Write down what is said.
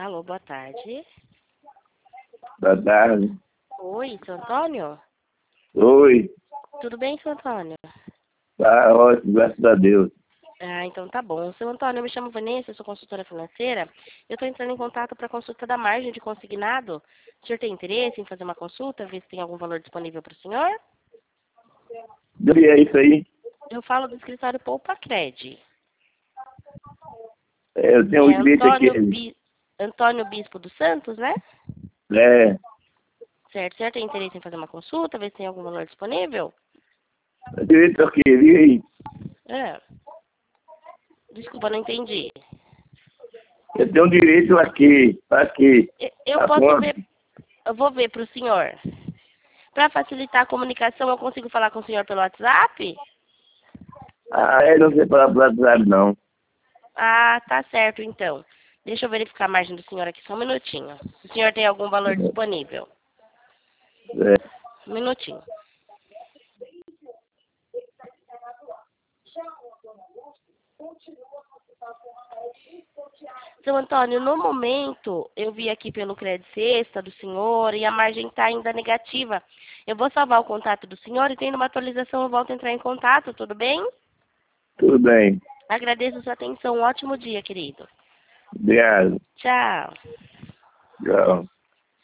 Alô, boa tarde. Boa tarde. Oi, seu Antônio? Oi. Tudo bem, seu Antônio? Tá ótimo, graças a Deus. Ah, então tá bom. Seu Antônio, eu me chamo Vanessa, eu sou consultora financeira. Eu estou entrando em contato para consulta da margem de consignado. O senhor tem interesse em fazer uma consulta, ver se tem algum valor disponível para o senhor? E é isso aí? Eu falo do escritório Poupa Cred. Eu tenho o direito aqui. Antônio Bispo dos Santos, né? É, Certo. O senhor tem interesse em fazer uma consulta, ver se tem algum valor disponível? direito aqui, e aí? É. Desculpa, não entendi. Eu tenho direito aqui. Eu A posso conta. ver, eu vou ver para o senhor. Para facilitar a comunicação, eu consigo falar com o senhor pelo WhatsApp? Não sei falar pro WhatsApp, não. Ah, tá certo, então. Deixa eu verificar a margem do senhor aqui só um minutinho. Se o senhor tem algum valor disponível. É, Um minutinho. Seu Antônio, no momento, eu vi aqui pelo Crédito Sexta do senhor e a margem está ainda negativa. Eu vou salvar o contato do senhor e tendo uma atualização eu volto a entrar em contato, tudo bem? tudo bem. Agradeço a sua atenção. Um ótimo dia, querido. Obrigado. Tchau. Tchau.